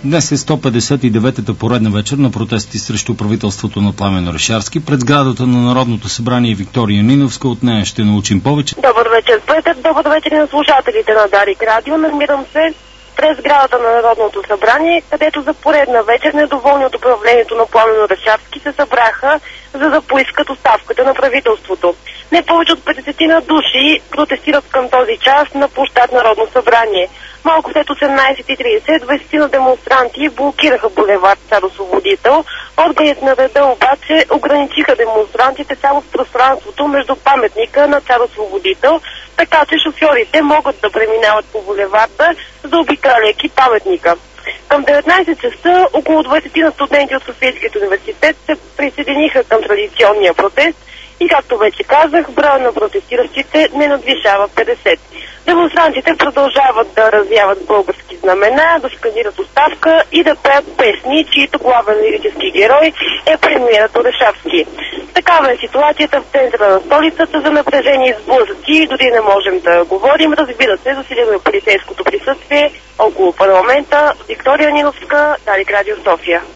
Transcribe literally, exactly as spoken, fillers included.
Днес е сто петдесет и деветата поредна вечер на протести срещу правителството на Пламен Орешарски. Пред сградата на Народното събрание Виктория Ниновска. От нея ще научим повече. Добър вечер, Петър. Добър вечер на слушателите на Дарик Радио. Намирам се през сградата на Народното събрание, където за поредна вечер недоволни от управлението на Пламен Орешарски се събраха, за да поискат оставката на правителството. Не повече от петдесет души протестират към този час на площад Народно събрание. Малко след осемнадесет и тридесет двадесет демонстранти блокираха булевард Цар-Освободител. Органите на реда обаче ограничиха демонстрантите само в пространството между паметника на Цар-Освободител, така че шофьорите могат да преминават по булеварда, заобикаляйки паметника. Към деветнадесет часа около двадесет студенти от Софийския университет се присъединиха към традиционния протест и, както вече казах, броя на протестиращите не надвишава петдесет. Демонстрантите продължават да развяват български знамена, да скандират оставка и да пеят песни, чието главен лирически герой е премиерът Орешарски. Такава е ситуацията в центъра на столицата. За напрежение и сблъсъци дори не можем да говорим. Разбира се, засилено е полицейското присъствие около парламента. Виктория Ниновска, Дарик Радио, София.